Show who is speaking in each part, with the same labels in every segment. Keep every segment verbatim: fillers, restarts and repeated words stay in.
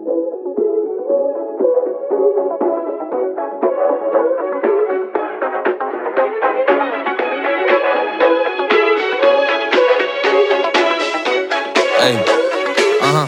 Speaker 1: Hey, uh-huh,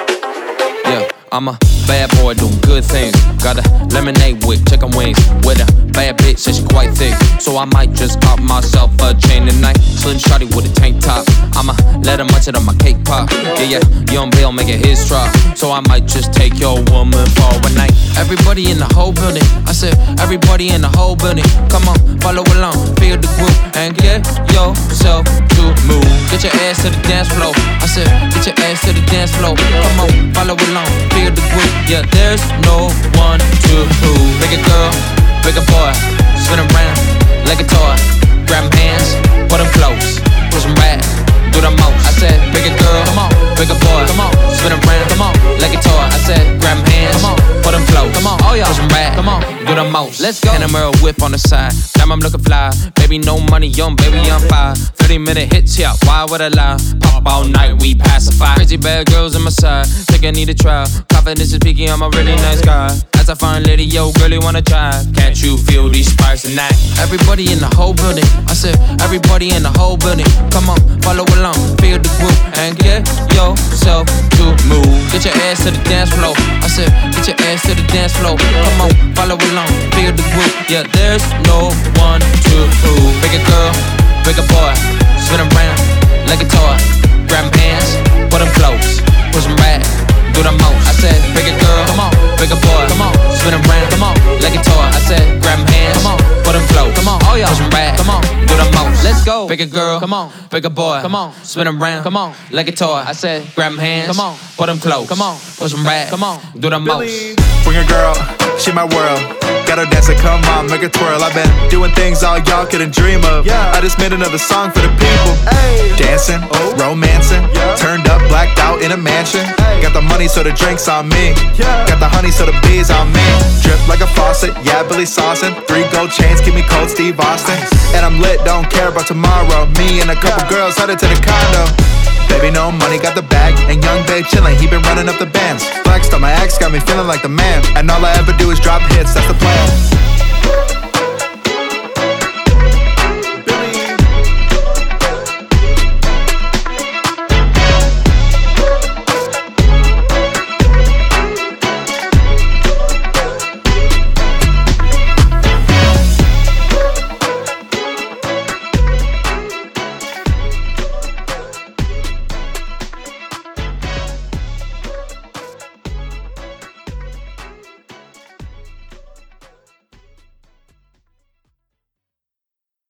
Speaker 1: yeah, I'm a bad boy doing good things. Got a lemonade with chicken wings. With a bad bitch, says she quite thick. So I might just pop myself a chain tonight. Slim shawty with a tank top. I'ma let her munch it on my cake pop. Yeah, yeah, Young Bill make it his drop. So I might just take your woman for one night. Everybody in the whole building, I said everybody in the whole building. Come on, follow along, feel the groove, and get yourself to move. Get your ass to the dance floor. I said, get your ass to the dance floor. Come on, follow along, feel the groove. Yeah, there's no one to prove. Bigger girl, bigger boy, spin around like a toy. Grab 'em hands, put 'em close, push 'em back, do the most. I said, bigger girl, come on, bigger boy, come on, spin around, come on, like a toy. I said, grab 'em hands, come on, put 'em close, come on, oh yeah, push 'em back, come on, do the most. Let's go. And a mirror whip on the side, damn I'm looking fly. Baby, no money, young baby, I'm fire. thirty minute hits, yeah, why would I lie? Pop all night, we pacify. Crazy bad girls on my side, think I need a try. Confidence is peaky, I'm a really nice guy. As I find lady, yo, girl, you wanna try? Can't you feel these sparks tonight? Everybody in the whole building, I said, everybody in the whole building. Come on, follow along, feel the groove, and get yourself to move. Get your ass to the dance floor. I said, get your ass to the dance floor. Come on, follow along, feel the groove. Yeah, there's no one to prove. Bigger girl, bigger boy, spin around like a toy. Grab 'em hands, put 'em close, push 'em back, do the most. I said, bigger girl, come on, bigger boy, come on, spin around, come on, like a toy. I said, grab 'em hands, come on, put 'em close, come on, oh yeah, push 'em back, come on, do the most. Let's go, bigger girl, come on, bigger boy, come on, spin around, come on, like a toy. I said, grab 'em hands, come on, put 'em close, come on, push 'em back, come on, do the most.
Speaker 2: Bring a girl, she my world. Got her dancing, come on, make her twirl. I've been doing things all y'all couldn't dream of. Yeah. I just made another song for the people. Ay. Dancing, oh. romancing, yeah. Turned up, blacked out in a mansion. Ay. Got the money, so the drinks on me. Yeah. Got the honey, so the bees on me. Drip like a faucet, yeah, Billy Saucin'. Three gold chains, keep me cold, Steve Austin. And I'm lit, don't care about tomorrow. Me and a couple yeah. girls headed to the condo. Baby, no money, got the bag. And young babe chillin', he been running up the bands. Flexed on my ex, got me feeling like the man. And all I ever do is drop hits, that's the plan.